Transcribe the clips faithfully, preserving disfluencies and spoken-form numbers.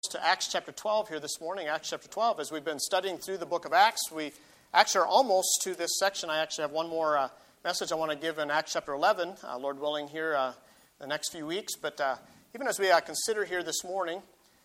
To Acts chapter twelve here this morning, Acts chapter twelve. As we've been studying through the book of Acts, we actually are almost to this section. I actually have one more uh, message I want to give in Acts chapter eleven, uh, Lord willing, here uh, the next few weeks. But uh, even as we uh, consider here this morning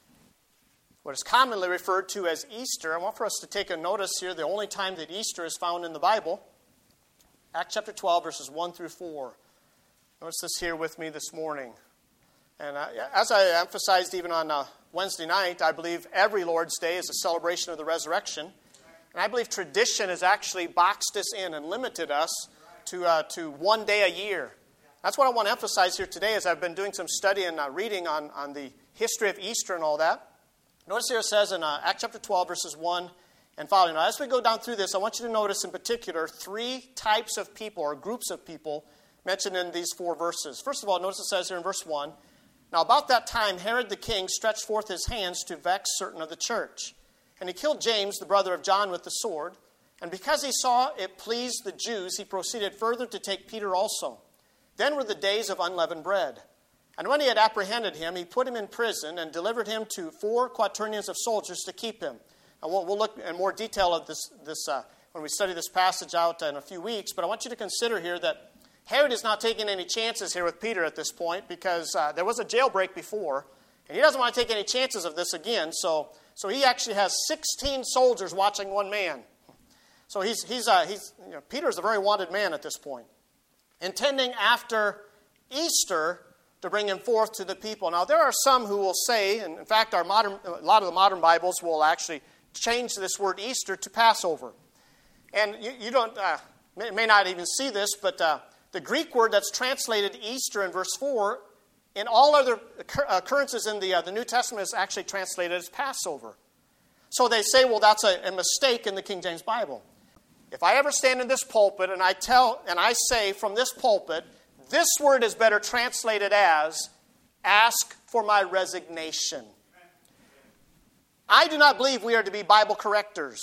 what is commonly referred to as Easter, I want for us to take a notice here, the only time that Easter is found in the Bible. Acts chapter twelve, verses one through four. Notice this here with me this morning. And uh, as I emphasized even on uh, Wednesday night, I believe every Lord's Day is a celebration of the resurrection. And I believe tradition has actually boxed us in and limited us to uh, to one day a year. That's what I want to emphasize here today as I've been doing some study and uh, reading on, on the history of Easter and all that. Notice here it says in uh, Acts chapter twelve, verses one and following. Now, as we go down through this, I want you to notice in particular three types of people or groups of people mentioned in these four verses. First of all, notice it says here in verse one, "Now about that time Herod the king stretched forth his hands to vex certain of the church. And he killed James, the brother of John, with the sword. And because he saw it pleased the Jews, he proceeded further to take Peter also. Then were the days of unleavened bread. And when he had apprehended him, he put him in prison and delivered him to four quaternions of soldiers to keep him." And we'll, we'll look in more detail at this, this uh, when we study this passage out in a few weeks. But I want you to consider here that Herod is not taking any chances here with Peter at this point because uh, there was a jailbreak before, and he doesn't want to take any chances of this again. So, so he actually has sixteen soldiers watching one man. So he's he's uh, he's you know, Peter's a very wanted man at this point, intending after Easter to bring him forth to the people. Now there are some who will say, and in fact, our modern a lot of the modern Bibles will actually change this word Easter to Passover, and you, you don't uh, may, may not even see this, but. Uh, The Greek word that's translated Easter in verse four, in all other occurrences in the, uh, the New Testament is actually translated as Passover. So they say, well, that's a, a mistake in the King James Bible. If I ever stand in this pulpit and I tell and I say from this pulpit, this word is better translated as, ask for my resignation. I do not believe we are to be Bible correctors.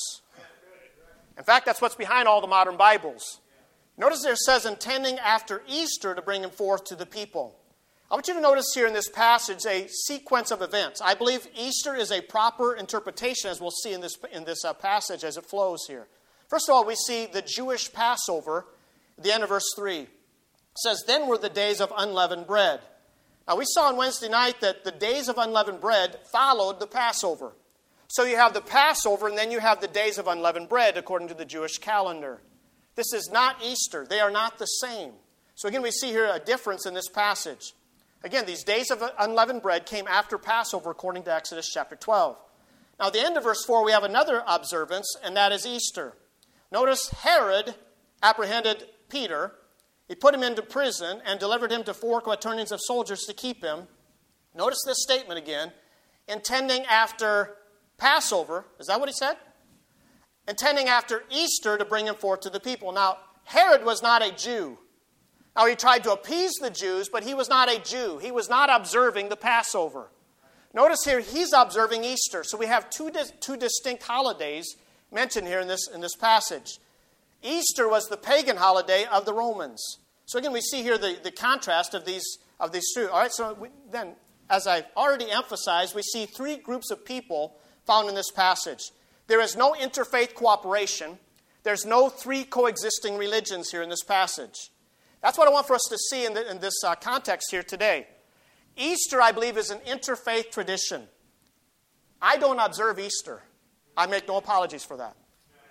In fact, that's what's behind all the modern Bibles. Notice there it says, intending after Easter to bring him forth to the people. I want you to notice here in this passage a sequence of events. I believe Easter is a proper interpretation, as we'll see in this, in this uh, passage as it flows here. First of all, we see the Jewish Passover at the end of verse three. It says, then were the days of unleavened bread. Now, we saw on Wednesday night that the days of unleavened bread followed the Passover. So you have the Passover, and then you have the days of unleavened bread, according to the Jewish calendar. This is not Easter. They are not the same. So again, we see here a difference in this passage. Again, these days of unleavened bread came after Passover, according to Exodus chapter twelve. Now, at the end of verse four, we have another observance, and that is Easter. Notice Herod apprehended Peter. He put him into prison and delivered him to four quaternions of soldiers to keep him. Notice this statement again. Intending after Passover. Is that what he said? Intending after Easter to bring him forth to the people. Now, Herod was not a Jew. Now, he tried to appease the Jews, but he was not a Jew. He was not observing the Passover. Notice here, he's observing Easter. So we have two, dis- two distinct holidays mentioned here in this, in this passage. Easter was the pagan holiday of the Romans. So again, we see here the, the contrast of these, of these two. All right, so we, then, as I've already emphasized, we see three groups of people found in this passage. There is no interfaith cooperation. There's no three coexisting religions here in this passage. That's what I want for us to see in, the, in this uh, context here today. Easter, I believe, is an interfaith tradition. I don't observe Easter. I make no apologies for that.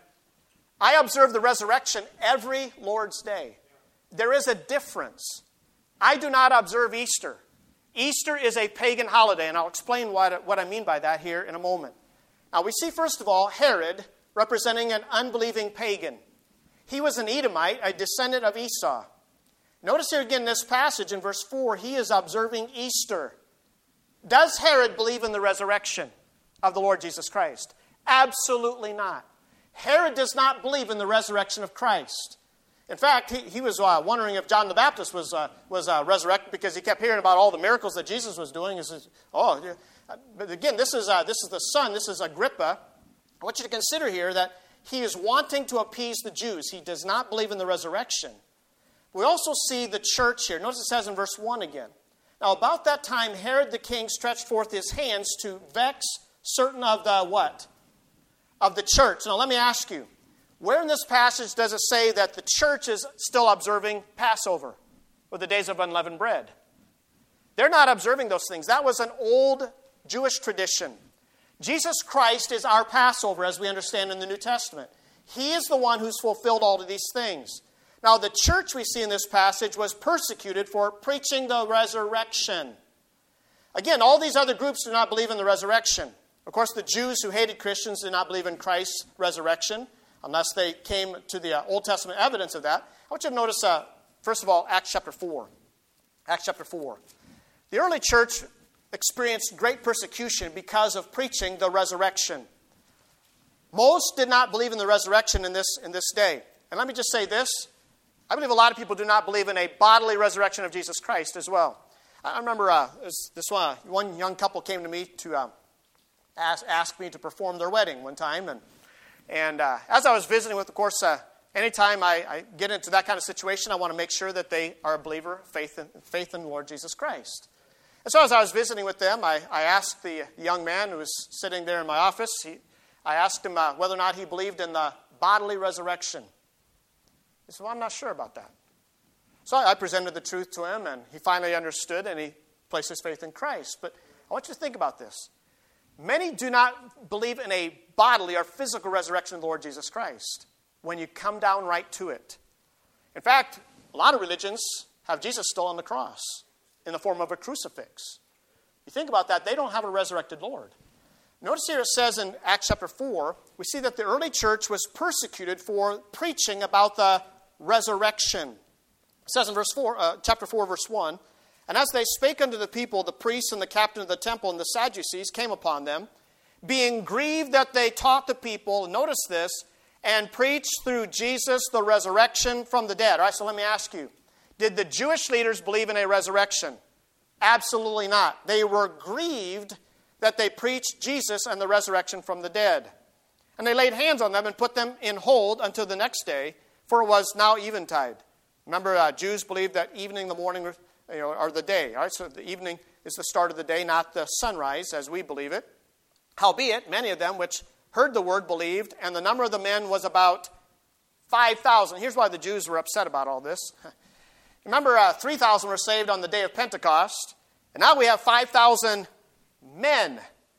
I observe the resurrection every Lord's Day. There is a difference. I do not observe Easter. Easter is a pagan holiday, and I'll explain what, what I mean by that here in a moment. Now, we see, first of all, Herod representing an unbelieving pagan. He was an Edomite, a descendant of Esau. Notice here again this passage in verse four, he is observing Easter. Does Herod believe in the resurrection of the Lord Jesus Christ? Absolutely not. Herod does not believe in the resurrection of Christ. In fact, he, he was uh, wondering if John the Baptist was, uh, was uh, resurrected because he kept hearing about all the miracles that Jesus was doing. He says, oh, yeah. But again, this is uh, this is the son. This is Agrippa. I want you to consider here that he is wanting to appease the Jews. He does not believe in the resurrection. We also see the church here. Notice it says in verse one again. Now, about that time, Herod the king stretched forth his hands to vex certain of the what? Of the church. Now, let me ask you, where in this passage does it say that the church is still observing Passover, or the days of unleavened bread? They're not observing those things. That was an old Jewish tradition. Jesus Christ is our Passover, as we understand in the New Testament. He is the one who's fulfilled all of these things. Now, the church we see in this passage was persecuted for preaching the resurrection. Again, all these other groups do not believe in the resurrection. Of course, the Jews who hated Christians did not believe in Christ's resurrection, unless they came to the uh, Old Testament evidence of that. I want you to notice, uh, first of all, Acts chapter four. Acts chapter four. The early church experienced great persecution because of preaching the resurrection. Most did not believe in the resurrection in this, in this day. And let me just say this. I believe a lot of people do not believe in a bodily resurrection of Jesus Christ as well. I remember uh, this one, one young couple came to me to uh, ask, ask me to perform their wedding one time. And, and uh, as I was visiting with, of course, uh, anytime I, I get into that kind of situation, I want to make sure that they are a believer, faith in, faith in the Lord Jesus Christ. And so as I was visiting with them, I, I asked the young man who was sitting there in my office, he, I asked him uh, whether or not he believed in the bodily resurrection. He said, well, I'm not sure about that. So I presented the truth to him, and he finally understood, and he placed his faith in Christ. But I want you to think about this. Many do not believe in a bodily or physical resurrection of the Lord Jesus Christ when you come down right to it. In fact, a lot of religions have Jesus still on the cross in the form of a crucifix. You think about that, they don't have a resurrected Lord. Notice here it says in Acts chapter four, we see that the early church was persecuted for preaching about the resurrection. It says in verse four, uh, chapter four, verse one, and as they spake unto the people, the priests and the captain of the temple and the Sadducees came upon them, being grieved that they taught the people, notice this, and preached through Jesus the resurrection from the dead. All right, so let me ask you, did the Jewish leaders believe in a resurrection? Absolutely not. They were grieved that they preached Jesus and the resurrection from the dead. And they laid hands on them and put them in hold until the next day, for it was now eventide. Remember, uh, Jews believed that evening, the morning, you know, or the day. All right, so the evening is the start of the day, not the sunrise, as we believe it. Howbeit, many of them which heard the word believed, and the number of the men was about five thousand. Here's why the Jews were upset about all this. Remember, uh, three thousand were saved on the day of Pentecost, and now we have five thousand men.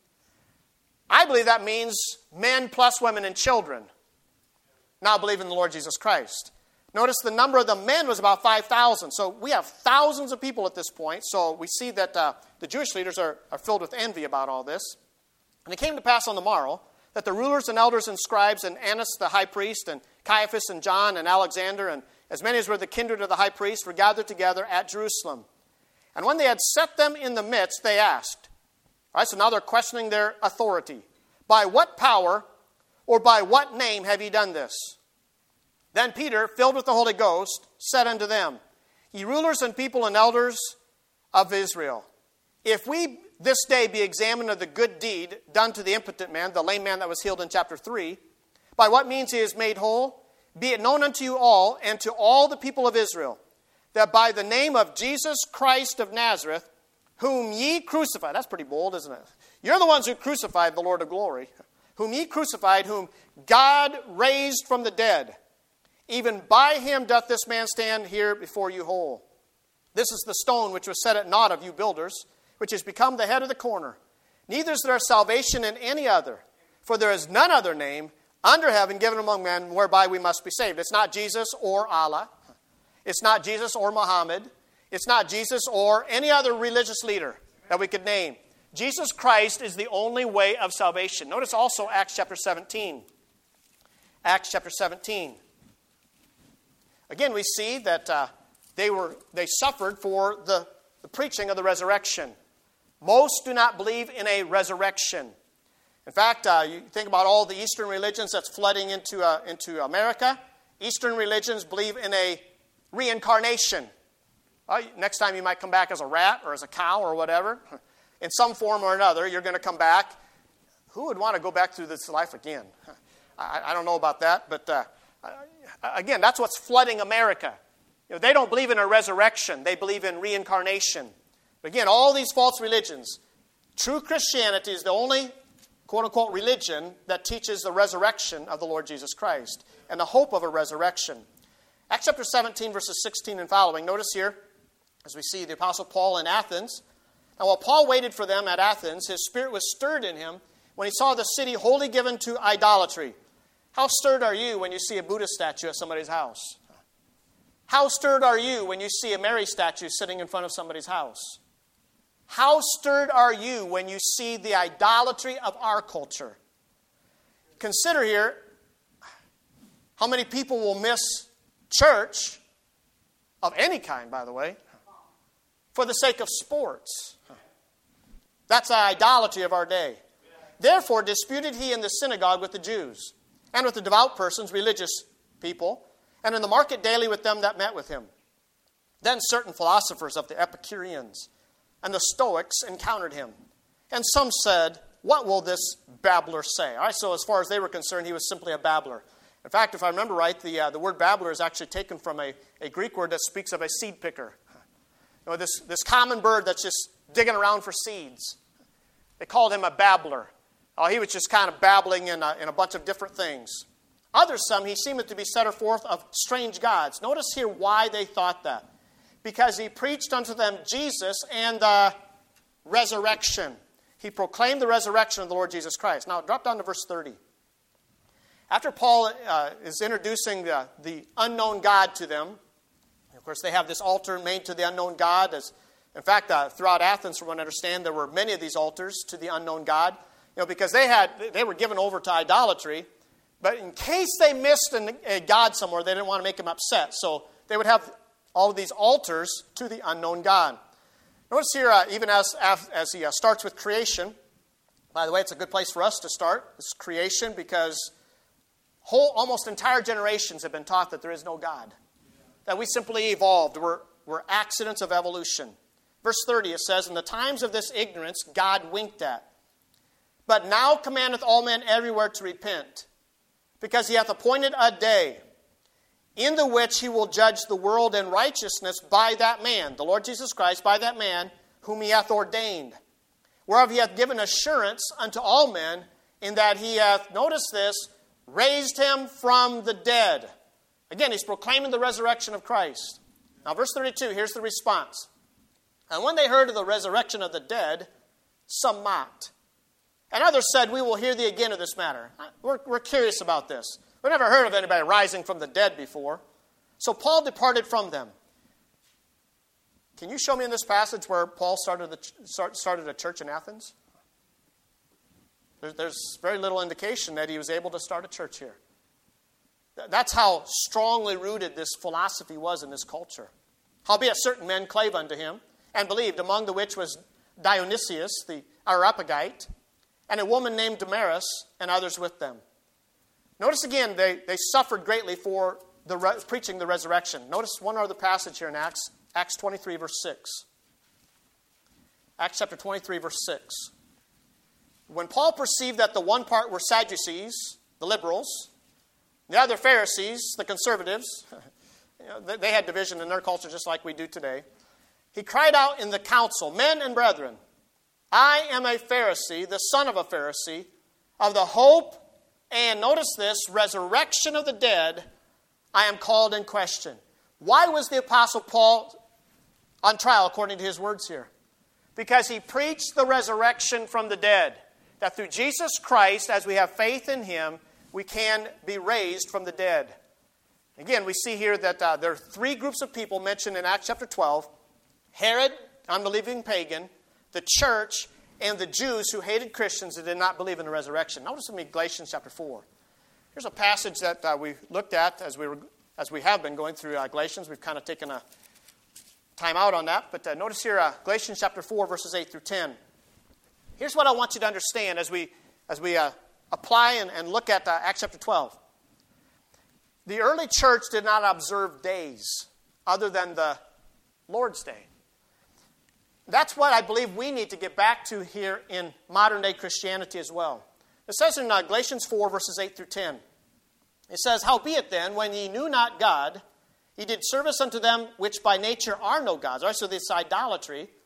I believe that means men plus women and children now believe in the Lord Jesus Christ. Notice the number of the men was about five thousand. So we have thousands of people at this point. So we see that uh, the Jewish leaders are, are filled with envy about all this. And it came to pass on the morrow that the rulers and elders and scribes and Annas the high priest and Caiaphas and John and Alexander and as many as were the kindred of the high priest were gathered together at Jerusalem. And when they had set them in the midst, they asked. All right, so now they're questioning their authority. By what power or by what name have ye done this? Then Peter, filled with the Holy Ghost, said unto them, Ye rulers and people and elders of Israel, if we this day be examined of the good deed done to the impotent man, the lame man that was healed in chapter three, by what means he is made whole, be it known unto you all and to all the people of Israel, that by the name of Jesus Christ of Nazareth, whom ye crucified, that's pretty bold, isn't it? You're the ones who crucified the Lord of glory, whom ye crucified, whom God raised from the dead. Even by him doth this man stand here before you whole. This is the stone which was set at naught of you builders, which has become the head of the corner. Neither is there salvation in any other, for there is none other name under heaven given among men whereby we must be saved. It's not Jesus or Allah. It's not Jesus or Muhammad. It's not Jesus or any other religious leader that we could name. Jesus Christ is the only way of salvation. Notice also Acts chapter seventeen. Acts chapter seventeen. Again, we see that uh, they were they suffered for the, the preaching of the resurrection. Most do not believe in a resurrection. In fact, uh, you think about all the Eastern religions that's flooding into, uh, into America. Eastern religions believe in a reincarnation. Uh, next time you might come back as a rat or as a cow or whatever. In some form or another, you're going to come back. Who would want to go back through this life again? I, I don't know about that, but uh, again, that's what's flooding America. You know, they don't believe in a resurrection. They believe in reincarnation. Again, all these false religions. True Christianity is the only, quote-unquote, religion that teaches the resurrection of the Lord Jesus Christ and the hope of a resurrection. Acts chapter seventeen, verses sixteen and following. Notice here, as we see the Apostle Paul in Athens. Now, while Paul waited for them at Athens, his spirit was stirred in him when he saw the city wholly given to idolatry. How stirred are you when you see a Buddha statue at somebody's house? How stirred are you when you see a Mary statue sitting in front of somebody's house? How stirred are you when you see the idolatry of our culture? Consider here how many people will miss church, of any kind, by the way, for the sake of sports. That's the idolatry of our day. Therefore disputed he in the synagogue with the Jews, and with the devout persons, religious people, and in the market daily with them that met with him. Then certain philosophers of the Epicureans and the Stoics encountered him. And some said, what will this babbler say? All right, so as far as they were concerned, he was simply a babbler. In fact, if I remember right, the, uh, the word babbler is actually taken from a, a Greek word that speaks of a seed picker. You know, this, this common bird that's just digging around for seeds. They called him a babbler. Oh, he was just kind of babbling in a, in a bunch of different things. Others, some, he seemed to be setter forth of strange gods. Notice here why they thought that. Because he preached unto them Jesus and the resurrection. He proclaimed the resurrection of the Lord Jesus Christ. Now, drop down to verse thirty. After Paul uh, is introducing the, the unknown God to them, of course, they have this altar made to the unknown God. As, in fact, uh, throughout Athens, from what I understand, there were many of these altars to the unknown God. You know, because they had they were given over to idolatry. But in case they missed an, a God somewhere, they didn't want to make him upset. So they would have all of these altars to the unknown God. Notice here, uh, even as, as, as he uh, starts with creation. By the way, it's a good place for us to start. It's creation because whole, almost entire generations have been taught that there is no God. That we simply evolved. We're, we're accidents of evolution. Verse thirty, it says, in the times of this ignorance, God winked at. But now commandeth all men everywhere to repent, because he hath appointed a day, in the which he will judge the world in righteousness by that man, the Lord Jesus Christ, by that man whom he hath ordained. Whereof he hath given assurance unto all men, in that he hath, notice this, raised him from the dead. Again, he's proclaiming the resurrection of Christ. Now, verse thirty-two, here's the response. And when they heard of the resurrection of the dead, some mocked. And others said, we will hear thee again of this matter. We're, we're curious about this. We've never heard of anybody rising from the dead before. So Paul departed from them. Can you show me in this passage where Paul started, the, started a church in Athens? There's, there's very little indication that he was able to start a church here. That's how strongly rooted this philosophy was in this culture. Howbeit certain men clave unto him, and believed, among the which was Dionysius the Areopagite, and a woman named Damaris, and others with them. Notice again, they, they suffered greatly for the re- preaching the resurrection. Notice one other passage here in Acts, Acts twenty-three, verse six. Acts chapter twenty-three, verse six. When Paul perceived that the one part were Sadducees, the liberals, the other Pharisees, the conservatives, you know, they, they had division in their culture just like we do today, he cried out in the council, men and brethren, I am a Pharisee, the son of a Pharisee, of the hope and, notice this, resurrection of the dead, I am called in question. Why was the Apostle Paul on trial according to his words here? Because he preached the resurrection from the dead. That through Jesus Christ, as we have faith in him, we can be raised from the dead. Again, we see here that uh, there are three groups of people mentioned in Acts chapter twelve. Herod, unbelieving pagan, the church, and the Jews who hated Christians and did not believe in the resurrection. Notice with me Galatians chapter four. Here's a passage that uh, we looked at as we were, as we have been going through uh, Galatians. We've kind of taken a time out on that. But uh, notice here uh, Galatians chapter four, verses eight through ten. Here's what I want you to understand as we as we uh, apply and, and look at uh, Acts chapter twelve. The early church did not observe days other than the Lord's Day. That's what I believe we need to get back to here in modern-day Christianity as well. It says in uh, Galatians four, verses eight through ten. It says, howbeit then, when ye knew not God, ye did service unto them which by nature are no gods. All right, so this idolatry.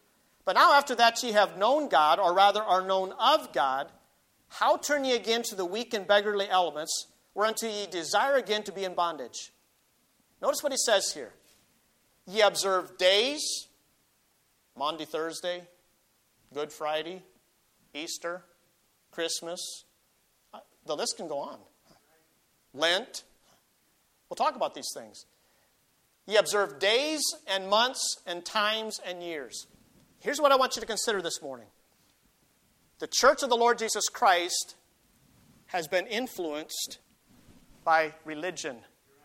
But now after that ye have known God, or rather are known of God, how turn ye again to the weak and beggarly elements, whereunto ye desire again to be in bondage? Notice what he says here. Ye observe days, Maundy, Thursday, Good Friday, Easter, Christmas. The list can go on. Lent. We'll talk about these things. Ye observe days and months and times and years. Here's what I want you to consider this morning. The church of the Lord Jesus Christ has been influenced by religion.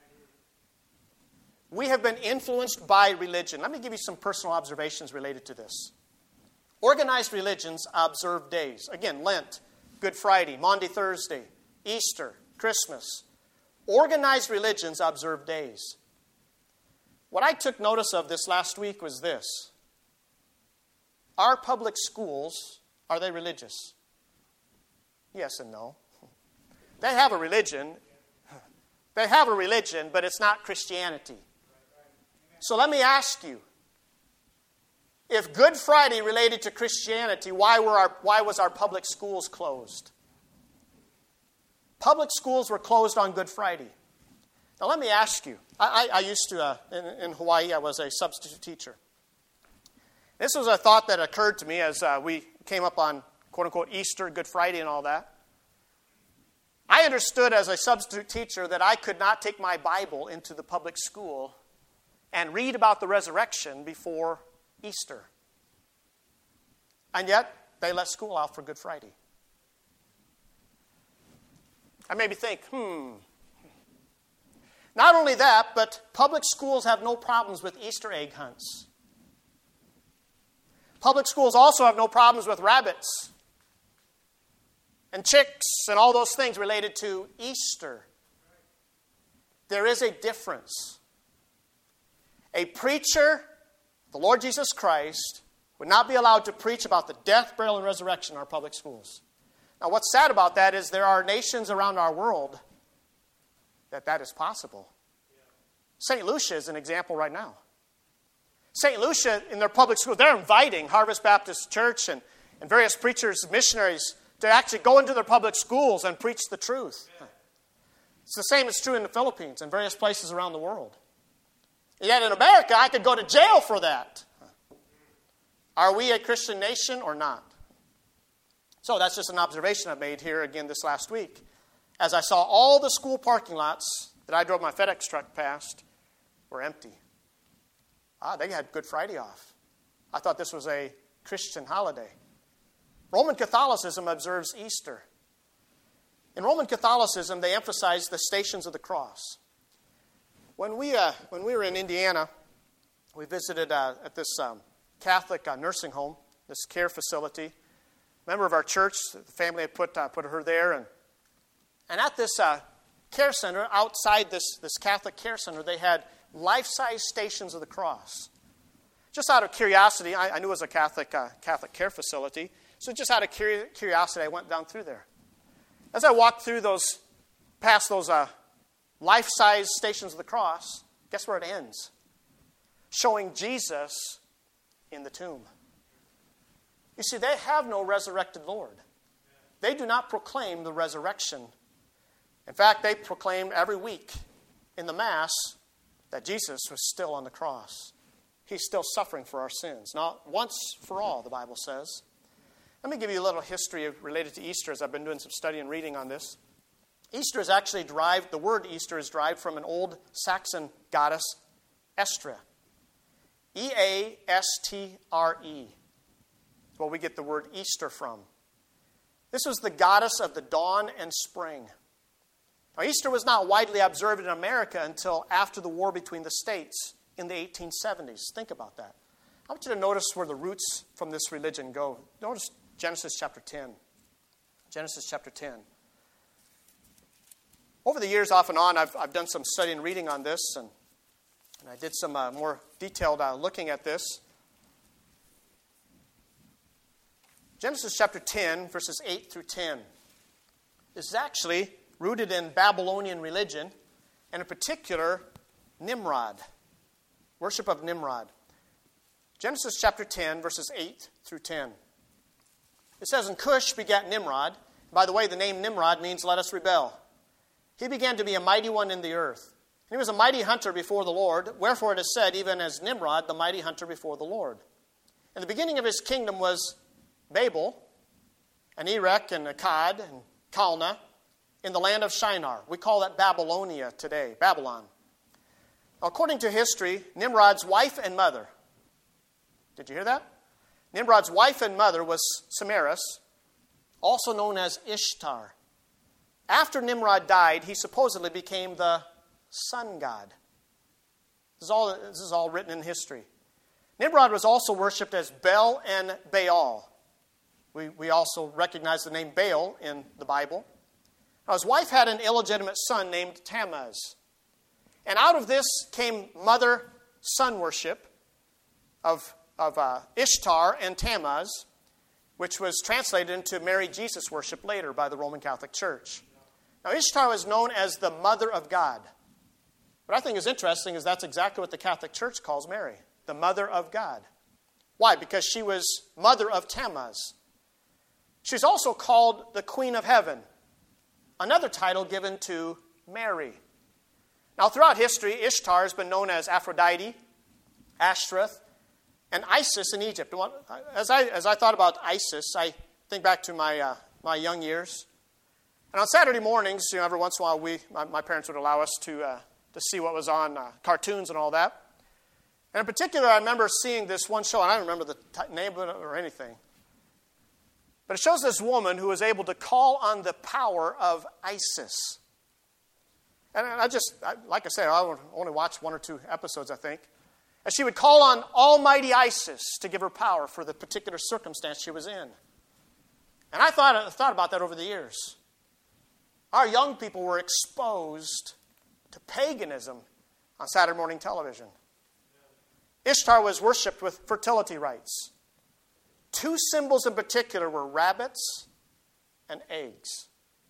We have been influenced by religion. Let me give you some personal observations related to this. Organized religions observe days. Again, Lent, Good Friday, Maundy, Thursday, Easter, Christmas. Organized religions observe days. What I took notice of this last week was this. Our public schools, are they religious? Yes and no. They have a religion. They have a religion, but it's not Christianity. So let me ask you, if Good Friday related to Christianity, why were our, why was our public schools closed? Public schools were closed on Good Friday. Now let me ask you, I, I, I used to, uh, in, in Hawaii, I was a substitute teacher. This was a thought that occurred to me as uh, we came up on, quote-unquote, Easter, Good Friday, and all that. I understood as a substitute teacher that I could not take my Bible into the public school and read about the resurrection before Easter. And yet, they let school out for Good Friday. I made me think, hmm. Not only that, but public schools have no problems with Easter egg hunts. Public schools also have no problems with rabbits and chicks and all those things related to Easter. There is a difference. A preacher, the Lord Jesus Christ, would not be allowed to preach about the death, burial, and resurrection in our public schools. Now, what's sad about that is there are nations around our world that that is possible. Saint Lucia is an example right now. Saint Lucia, in their public school, they're inviting Harvest Baptist Church and, and various preachers, missionaries, to actually go into their public schools and preach the truth. It's the same is true in the Philippines and various places around the world. And yet in America, I could go to jail for that. Are we a Christian nation or not? So that's just an observation I made here again this last week. As I saw all the school parking lots that I drove my FedEx truck past were empty. Ah, they had Good Friday off. I thought this was a Christian holiday. Roman Catholicism observes Easter. In Roman Catholicism, they emphasize the Stations of the Cross. When we uh, when we were in Indiana, we visited uh, at this um, Catholic uh, nursing home, this care facility. A member of our church, the family had put uh, put her there, and and at this uh, care center, outside this this Catholic care center, they had life-size Stations of the Cross. Just out of curiosity, I, I knew it was a Catholic uh, Catholic care facility, so just out of curi- curiosity, I went down through there. As I walked through those, past those uh, life-size Stations of the Cross, guess where it ends? Showing Jesus in the tomb. You see, they have no resurrected Lord. They do not proclaim the resurrection. In fact, they proclaim every week in the Mass that Jesus was still on the cross. He's still suffering for our sins. Not once for all, the Bible says. Let me give you a little history related to Easter as I've been doing some study and reading on this. Easter is actually derived, the word Easter is derived from an old Saxon goddess, Estra. E A S T R E. That's where we get the word Easter from. This was the goddess of the dawn and spring. Now, Easter was not widely observed in America until after the war between the states in the eighteen seventies. Think about that. I want you to notice where the roots from this religion go. Notice Genesis chapter ten. Genesis chapter ten. Over the years, off and on, I've, I've done some study and reading on this, and, and I did some uh, more detailed uh, looking at this. Genesis chapter ten, verses eight through ten. This is actually rooted in Babylonian religion, and in particular, Nimrod. Worship of Nimrod. Genesis chapter ten, verses eight through ten. It says, and Cush begat Nimrod. By the way, the name Nimrod means let us rebel. He began to be a mighty one in the earth. He was a mighty hunter before the Lord. Wherefore it is said, even as Nimrod, the mighty hunter before the Lord. And the beginning of his kingdom was Babel, and Erech, and Akkad, and Calneh, in the land of Shinar. We call that Babylonia today, Babylon. According to history, Nimrod's wife and mother, did you hear that? Nimrod's wife and mother was Semiramis, also known as Ishtar. After Nimrod died, he supposedly became the sun god. This is all, this is all written in history. Nimrod was also worshipped as Bel and Baal. We, we also recognize the name Baal in the Bible. Now, his wife had an illegitimate son named Tammuz. And out of this came mother-son worship of, of uh, Ishtar and Tammuz, which was translated into Mary Jesus worship later by the Roman Catholic Church. Now, Ishtar was known as the mother of God. What I think is interesting is that's exactly what the Catholic Church calls Mary, the mother of God. Why? Because she was mother of Tammuz. She's also called the Queen of Heaven, another title given to Mary. Now, throughout history, Ishtar has been known as Aphrodite, Ashtoreth, and Isis in Egypt. As I, as I thought about Isis, I think back to my, uh, my young years. And on Saturday mornings, you know, every once in a while, we, my, my parents would allow us to, uh, to see what was on uh, cartoons and all that. And in particular, I remember seeing this one show, and I don't remember the t- name of it or anything. But it shows this woman who was able to call on the power of Isis. And I just, like I said, I only watched one or two episodes, I think. And she would call on almighty Isis to give her power for the particular circumstance she was in. And I thought, I thought about that over the years. Our young people were exposed to paganism on Saturday morning television. Ishtar was worshipped with fertility rites. Two symbols in particular were rabbits and eggs.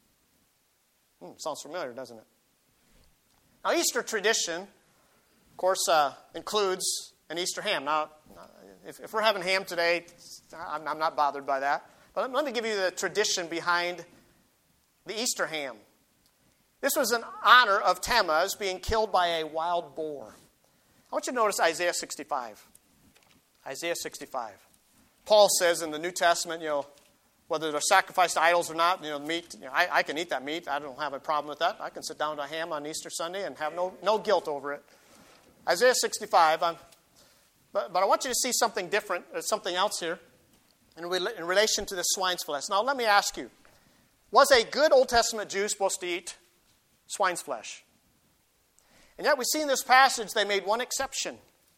Hmm, sounds familiar, doesn't it? Now, Easter tradition, of course, uh, includes an Easter ham. Now, if, if we're having ham today, I'm, I'm not bothered by that. But let me give you the tradition behind the Easter ham. This was in honor of Tammuz being killed by a wild boar. I want you to notice Isaiah sixty-five. Isaiah sixty-five. Paul says in the New Testament, you know, whether they're sacrificed to idols or not, you know, meat, you know, I, I can eat that meat. I don't have a problem with that. I can sit down to a ham on Easter Sunday and have no, no guilt over it. Isaiah sixty-five. I'm, but, but I want you to see something different, uh, something else here in, re, in relation to the swine's flesh. Now, let me ask you, was a good Old Testament Jew supposed to eat swine's flesh? And yet we see in this passage they made one exception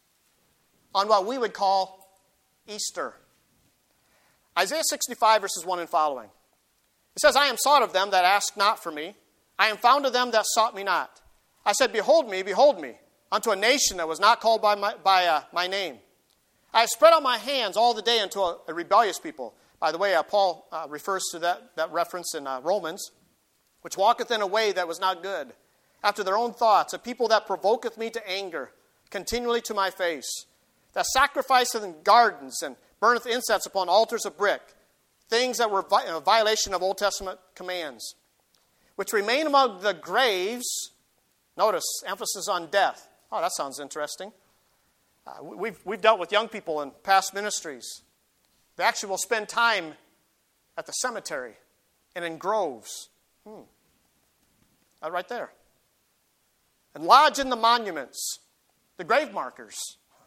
on what we would call Easter. Isaiah sixty-five, verses one and following. It says, I am sought of them that ask not for me. I am found of them that sought me not. I said, behold me, behold me, unto a nation that was not called by my, by, uh, my name. I have spread out my hands all the day unto a, a rebellious people. By the way, uh, Paul uh, refers to that, that reference in uh, Romans, which walketh in a way that was not good, after their own thoughts, a people that provoketh me to anger, continually to my face, that sacrificeth in gardens and burneth incense upon altars of brick, things that were a violation of Old Testament commands, which remain among the graves. Notice, emphasis on death. Oh, that sounds interesting. Uh, we've, we've dealt with young people in past ministries. They actually will spend time at the cemetery and in groves. Hmm. Uh, right there. And lodge in the monuments, the grave markers.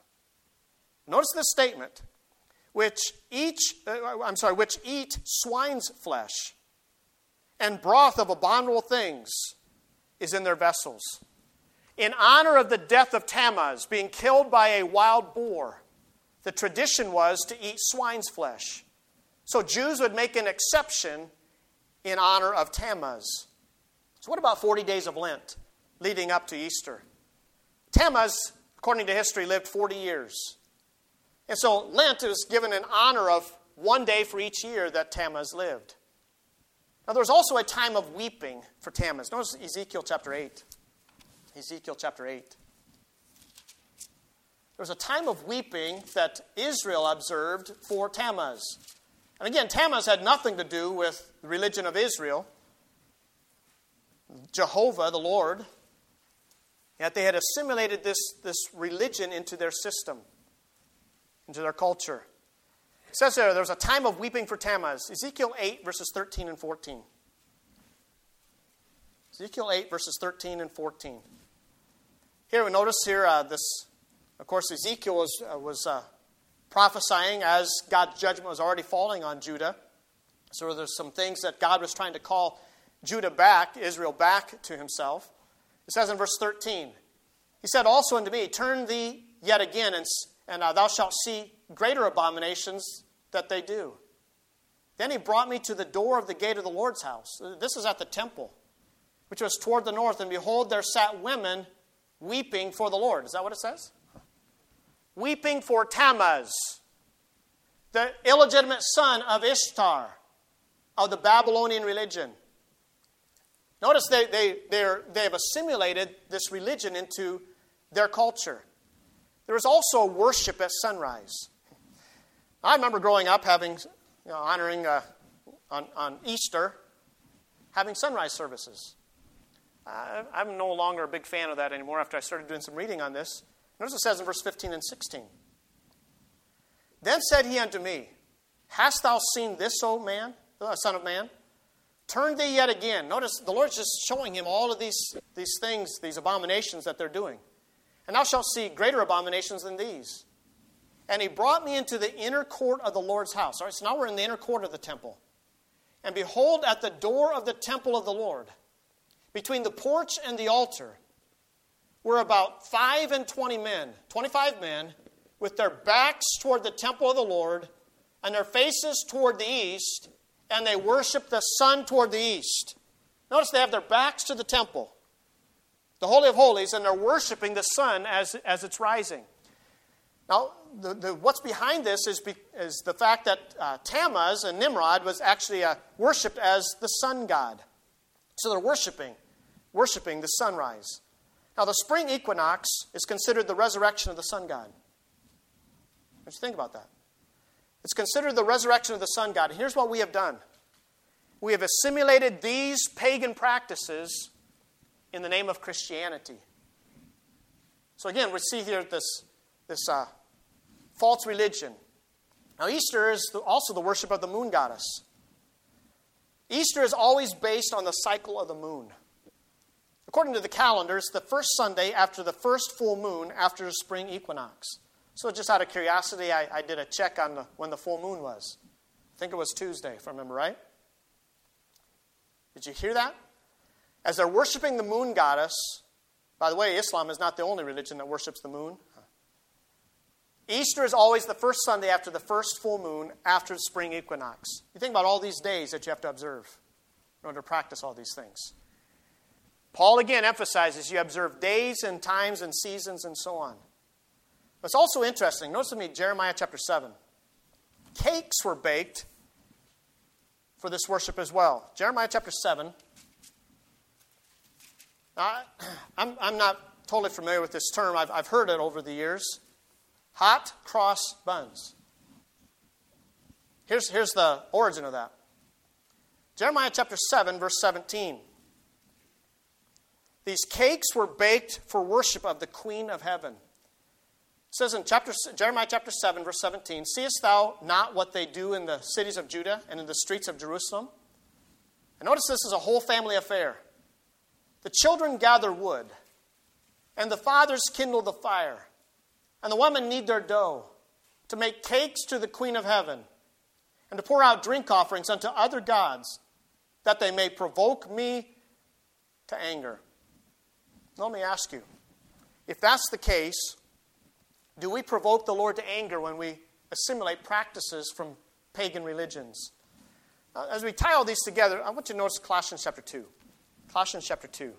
Notice this statement. Which each, uh, I'm sorry, which eat swine's flesh, and broth of abominable things is in their vessels. In honor of the death of Tammuz, being killed by a wild boar, the tradition was to eat swine's flesh. So Jews would make an exception in honor of Tammuz. So what about forty days of Lent leading up to Easter? Tammuz, according to history, lived forty years. And so Lent is given in honor of one day for each year that Tammuz lived. Now there was also a time of weeping for Tammuz. Notice Ezekiel chapter eight. Ezekiel chapter eight. there was a time of weeping that Israel observed for Tammuz. And again, Tammuz had nothing to do with the religion of Israel, Jehovah, the Lord. Yet they had assimilated this, this religion into their system, into their culture. It says there, there was a time of weeping for Tammuz. Ezekiel eight, verses thirteen and fourteen. Ezekiel eight, verses thirteen and fourteen. Here we notice here uh, this, of course, Ezekiel was, uh, was uh, prophesying as God's judgment was already falling on Judah. So there's some things that God was trying to call Judah back, Israel back to himself. It says in verse thirteen, he said also unto me, turn thee yet again, and, and uh, thou shalt see greater abominations that they do. Then he brought me to the door of the gate of the Lord's house. This is at the temple, which was toward the north. And behold, there sat women weeping for the Lord. Is that what it says? Weeping for Tammuz, the illegitimate son of Ishtar, of the Babylonian religion. Notice they, they, they're, they have assimilated this religion into their culture. There is also worship at sunrise. I remember growing up having, you know, honoring uh, on, on Easter, having sunrise services. I, I'm no longer a big fan of that anymore after I started doing some reading on this. Notice it says in verse fifteen and sixteen. Then said he unto me, hast thou seen this, O man, uh, son of man? Turn thee yet again. Notice the Lord's just showing him all of these, these things, these abominations that they're doing. And thou shalt see greater abominations than these. And he brought me into the inner court of the Lord's house. All right, so now we're in the inner court of the temple. And behold, at the door of the temple of the Lord, between the porch and the altar, were about five and twenty men, twenty-five men, with their backs toward the temple of the Lord, and their faces toward the east, and they worship the sun toward the east. Notice they have their backs to the temple, the Holy of Holies, and they're worshiping the sun as, as it's rising. Now, the, the, what's behind this is, be, is the fact that uh, Tammuz and Nimrod was actually uh, worshipped as the sun god. So they're worshiping, worshiping the sunrise. Now, the spring equinox is considered the resurrection of the sun god. What do you think about that? It's considered the resurrection of the sun god. And here's what we have done. We have assimilated these pagan practices in the name of Christianity. So again, we see here this, this uh, false religion. Now, Easter is also the worship of the moon goddess. Easter is always based on the cycle of the moon. According to the calendar, it's the first Sunday after the first full moon after the spring equinox. So just out of curiosity, I, I did a check on the, when the full moon was. I think it was Tuesday, if I remember right. Did you hear that? As they're worshiping the moon goddess, by the way, Islam is not the only religion that worships the moon. Easter is always the first Sunday after the first full moon after the spring equinox. You think about all these days that you have to observe in order to practice all these things. Paul again emphasizes you observe days and times and seasons and so on. But it's also interesting. Notice with me Jeremiah chapter seven. Cakes were baked for this worship as well. Jeremiah chapter seven. Now, I'm, I'm not totally familiar with this term. I've, I've heard it over the years. Hot cross buns. Here's, here's the origin of that. Jeremiah chapter seven, verse seventeen. These cakes were baked for worship of the Queen of Heaven. It says in chapter, Jeremiah chapter seven, verse seventeen, seest thou not what they do in the cities of Judah and in the streets of Jerusalem? And notice this is a whole family affair. The children gather wood, and the fathers kindle the fire, and the women knead their dough to make cakes to the Queen of Heaven, and to pour out drink offerings unto other gods, that they may provoke me to anger. Let me ask you, if that's the case, do we provoke the Lord to anger when we assimilate practices from pagan religions? Uh, as we tie all these together, I want you to notice Colossians chapter two. Colossians chapter two.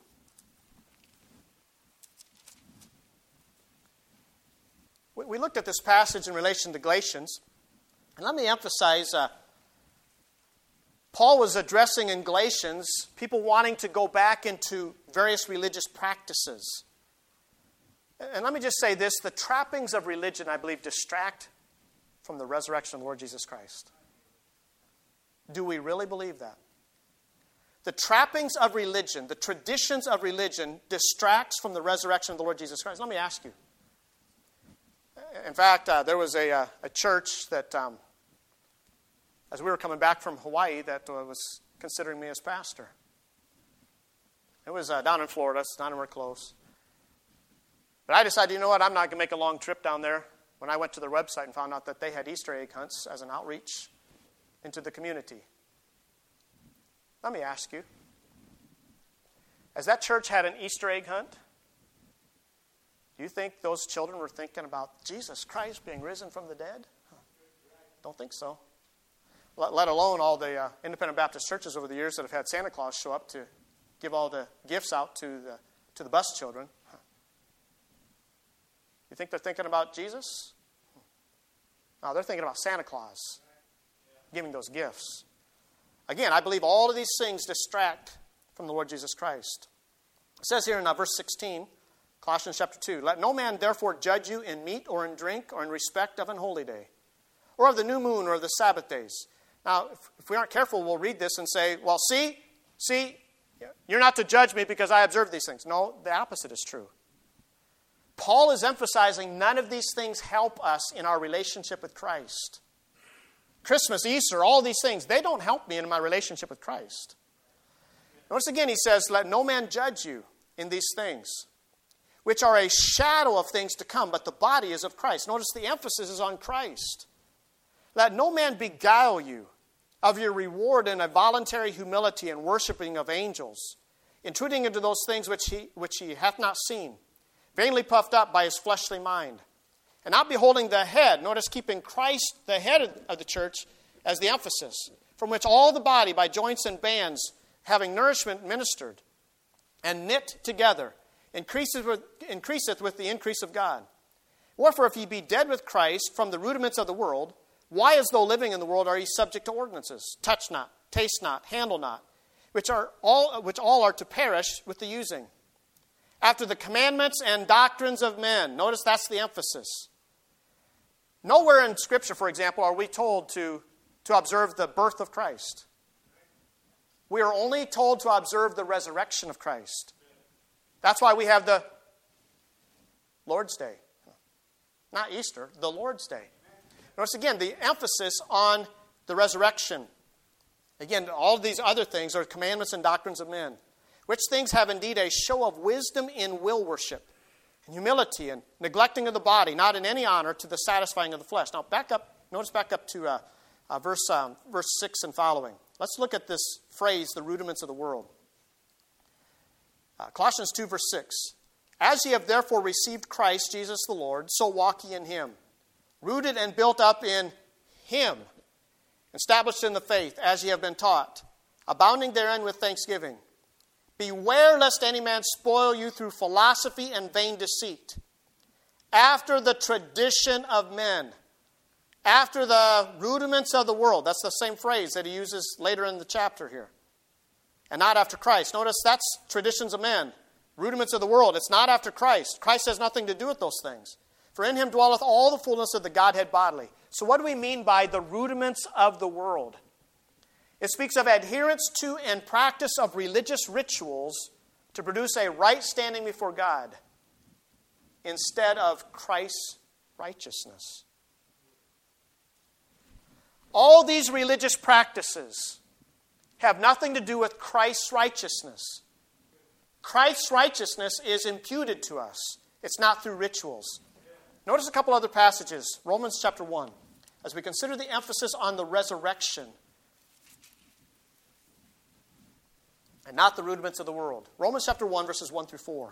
We, we looked at this passage in relation to Galatians, and let me emphasize, uh, Paul was addressing in Galatians people wanting to go back into various religious practices. And let me just say this, the trappings of religion, I believe, distract from the resurrection of the Lord Jesus Christ. Do we really believe that? The trappings of religion, the traditions of religion, distracts from the resurrection of the Lord Jesus Christ. Let me ask you. In fact, uh, there was a, uh, a church that, um, as we were coming back from Hawaii, that uh, was considering me as pastor. It was uh, down in Florida. It's not anywhere close. But I decided, you know what, I'm not going to make a long trip down there. When I went to their website and found out that they had Easter egg hunts as an outreach into the community. Let me ask you, as that church had an Easter egg hunt, do you think those children were thinking about Jesus Christ being risen from the dead? Don't think so. Let, let alone all the uh, independent Baptist churches over the years that have had Santa Claus show up to give all the gifts out to the, to the bus children. You think they're thinking about Jesus? No, they're thinking about Santa Claus giving those gifts. Again, I believe all of these things distract from the Lord Jesus Christ. It says here in uh, verse sixteen, Colossians chapter two, let no man therefore judge you in meat or in drink or in respect of an holy day, or of the new moon or of the Sabbath days. Now, if, if we aren't careful, we'll read this and say, well, see, see, you're not to judge me because I observe these things. No, the opposite is true. Paul is emphasizing none of these things help us in our relationship with Christ. Christmas, Easter, all these things, they don't help me in my relationship with Christ. Notice again, he says, let no man judge you in these things, which are a shadow of things to come, but the body is of Christ. Notice the emphasis is on Christ. Let no man beguile you of your reward in a voluntary humility and worshiping of angels, intruding into those things which he, which he hath not seen, vainly puffed up by his fleshly mind, and not beholding the head. Notice keeping Christ, the head of the church, as the emphasis, from which all the body by joints and bands, having nourishment ministered, and knit together, increaseth with, increaseth with the increase of God. Wherefore, if ye be dead with Christ from the rudiments of the world, why as though living in the world are ye subject to ordinances? Touch not, taste not, handle not, which are all which all are to perish with the using, after the commandments and doctrines of men. Notice that's the emphasis. Nowhere in Scripture, for example, are we told to, to observe the birth of Christ. We are only told to observe the resurrection of Christ. That's why we have the Lord's Day. Not Easter, the Lord's Day. Notice again, the emphasis on the resurrection. Again, all of these other things are commandments and doctrines of men, which things have indeed a show of wisdom in will worship, and humility, and neglecting of the body, not in any honor to the satisfying of the flesh. Now, back up, notice back up to uh, uh, verse, um, verse six and following. Let's look at this phrase, the rudiments of the world. Uh, Colossians two, verse six. As ye have therefore received Christ Jesus the Lord, so walk ye in him, rooted and built up in him, established in the faith, as ye have been taught, abounding therein with thanksgiving. Beware lest any man spoil you through philosophy and vain deceit, after the tradition of men, after the rudiments of the world. That's the same phrase that he uses later in the chapter here. And not after Christ. Notice that's traditions of men, rudiments of the world. It's not after Christ. Christ has nothing to do with those things. For in him dwelleth all the fullness of the Godhead bodily. So what do we mean by the rudiments of the world? It speaks of adherence to and practice of religious rituals to produce a right standing before God instead of Christ's righteousness. All these religious practices have nothing to do with Christ's righteousness. Christ's righteousness is imputed to us. It's not through rituals. Notice a couple other passages. Romans chapter one. As we consider the emphasis on the resurrection and not the rudiments of the world. Romans chapter one, verses one through four.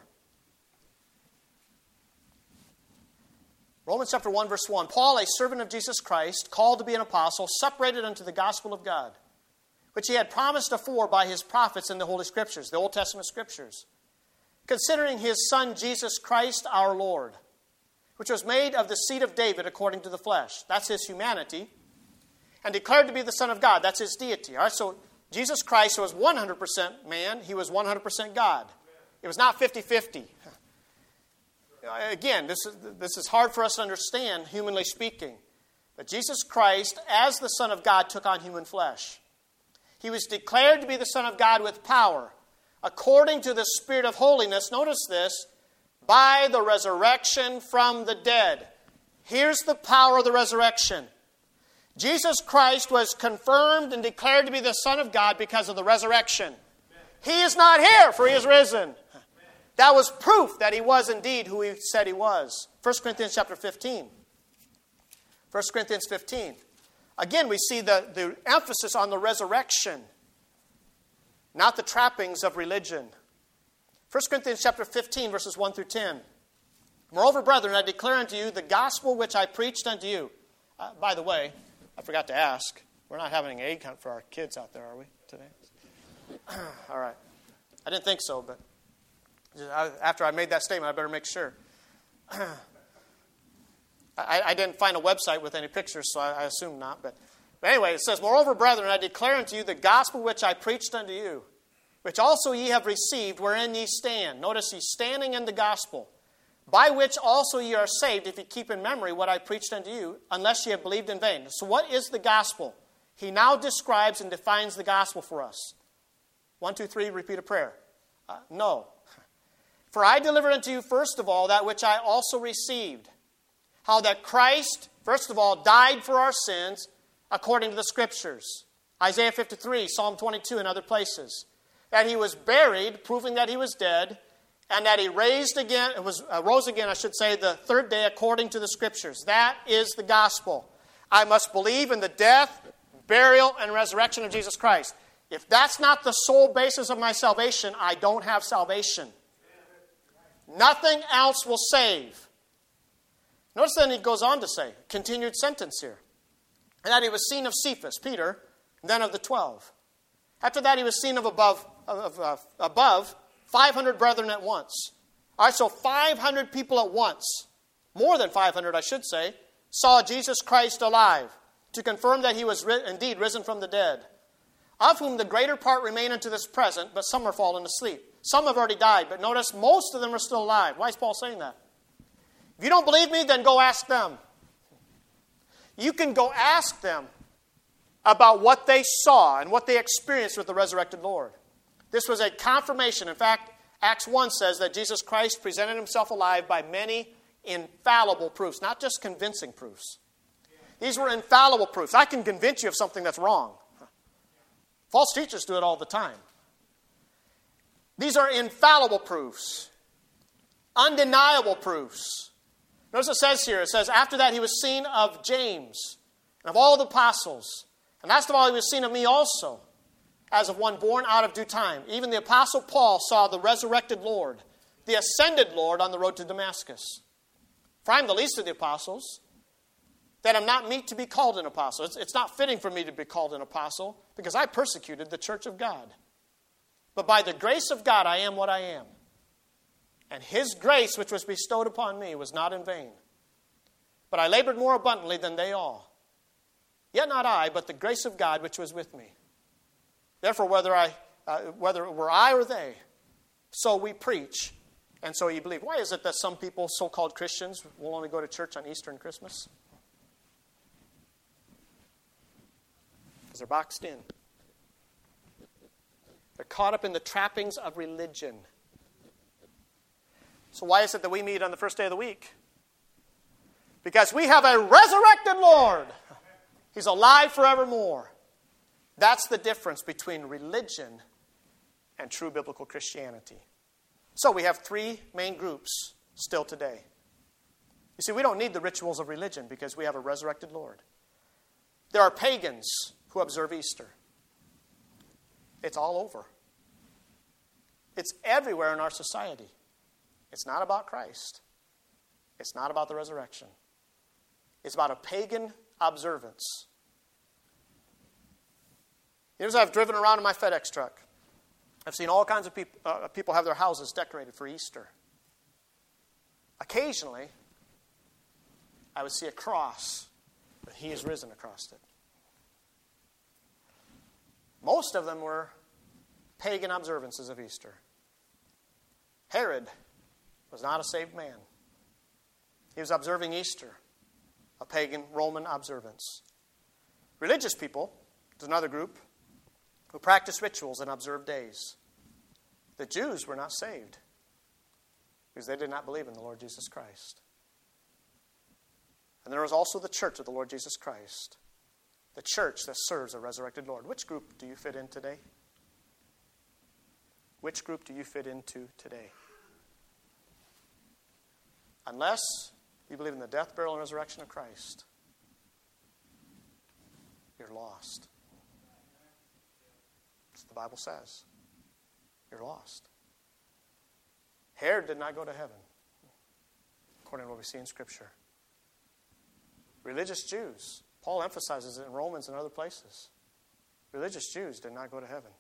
Romans chapter one, verse one. Paul, a servant of Jesus Christ, called to be an apostle, separated unto the gospel of God, which he had promised afore by his prophets in the Holy Scriptures, the Old Testament Scriptures, considering his Son Jesus Christ our Lord, which was made of the seed of David according to the flesh. That's his humanity. And declared to be the Son of God. That's his deity. All right, so Jesus Christ was one hundred percent man. He was one hundred percent God. It was not fifty-fifty. again, this is, this is hard for us to understand, humanly speaking. But Jesus Christ, as the Son of God, took on human flesh. He was declared to be the Son of God with power, according to the Spirit of holiness, notice this, by the resurrection from the dead. Here's the power of the resurrection. Jesus Christ was confirmed and declared to be the Son of God because of the resurrection. He is not here, for he is risen. That was proof that he was indeed who he said he was. First Corinthians chapter fifteen. First Corinthians fifteen. Again, we see the, the emphasis on the resurrection, not the trappings of religion. First Corinthians chapter fifteen, verses one through ten. Moreover, brethren, I declare unto you the gospel which I preached unto you. Uh, by the way, I forgot to ask. We're not having an egg hunt for our kids out there, are we, today? All right. I didn't think so, but after I made that statement, I better make sure. I, I didn't find a website with any pictures, so I, I assume not. But, but anyway, it says, Moreover, brethren, I declare unto you the gospel which I preached unto you, which also ye have received, wherein ye stand. Notice he's standing in the gospel. By which also ye are saved, if ye keep in memory what I preached unto you, unless ye have believed in vain. So what is the gospel? He now describes and defines the gospel for us. One, two, three, repeat a prayer. Uh, no. For I delivered unto you, first of all, that which I also received. How that Christ, first of all, died for our sins, according to the Scriptures. Isaiah fifty-three, Psalm twenty-two, and other places. That he was buried, proving that he was dead, and that he raised again, it was uh, rose again, I should say, the third day according to the Scriptures. That is the gospel. I must believe in the death, burial, and resurrection of Jesus Christ. If that's not the sole basis of my salvation, I don't have salvation. Nothing else will save. Notice then he goes on to say, continued sentence here, and that he was seen of Cephas, Peter, and then of the twelve. After that he was seen of above, of, uh, above five hundred brethren at once. All right, so five hundred people at once, more than five hundred I should say, saw Jesus Christ alive, to confirm that he was ri- indeed risen from the dead, of whom the greater part remain unto this present, but some are fallen asleep. Some have already died, but notice most of them are still alive. Why is Paul saying that? If you don't believe me, then go ask them. You can go ask them about what they saw and what they experienced with the resurrected Lord. This was a confirmation. In fact, Acts one says that Jesus Christ presented himself alive by many infallible proofs, not just convincing proofs. These were infallible proofs. I can convince you of something that's wrong. False teachers do it all the time. These are infallible proofs, undeniable proofs. Notice it says here, it says, after that he was seen of James and of all the apostles. And last of all, he was seen of me also, as of one born out of due time. Even the apostle Paul saw the resurrected Lord, the ascended Lord, on the road to Damascus. For I am the least of the apostles, that am not meet to be called an apostle. It's, it's not fitting for me to be called an apostle, because I persecuted the church of God. But by the grace of God, I am what I am. And his grace, which was bestowed upon me, was not in vain. But I labored more abundantly than they all. Yet not I, but the grace of God, which was with me. Therefore, whether I, uh, whether it were I or they, so we preach, and so you believe. Why is it that some people, so-called Christians, will only go to church on Easter and Christmas? Because they're boxed in. They're caught up in the trappings of religion. So why is it that we meet on the first day of the week? Because we have a resurrected Lord. He's alive forevermore. That's the difference between religion and true biblical Christianity. So we have three main groups still today. You see, we don't need the rituals of religion because we have a resurrected Lord. There are pagans who observe Easter. It's all over. It's everywhere in our society. It's not about Christ. It's not about the resurrection. It's about a pagan observance. Here's I've driven around in my FedEx truck. I've seen all kinds of people, uh, people have their houses decorated for Easter. Occasionally, I would see a cross, but he is risen across it. Most of them were pagan observances of Easter. Herod was not a saved man. He was observing Easter, a pagan Roman observance. Religious people is another group who practiced rituals and observed days. The Jews were not saved because they did not believe in the Lord Jesus Christ. And there was also the church of the Lord Jesus Christ, the church that serves a resurrected Lord. Which group do you fit in today? Which group do you fit into today? Unless you believe in the death, burial, and resurrection of Christ, you're lost. That's what the Bible says. You're lost. Herod did not go to heaven, according to what we see in Scripture. Religious Jews, Paul emphasizes it in Romans and other places. Religious Jews did not go to heaven.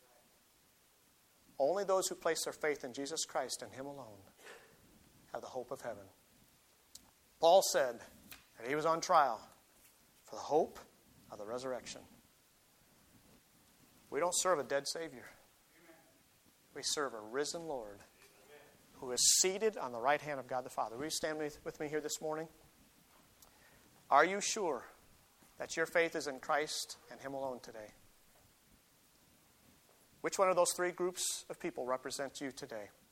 Only those who place their faith in Jesus Christ and Him alone have the hope of heaven. Paul said that he was on trial for the hope of the resurrection. We don't serve a dead Savior. We serve a risen Lord who is seated on the right hand of God the Father. Will you stand with me here this morning? Are you sure that your faith is in Christ and Him alone today? Which one of those three groups of people represent you today?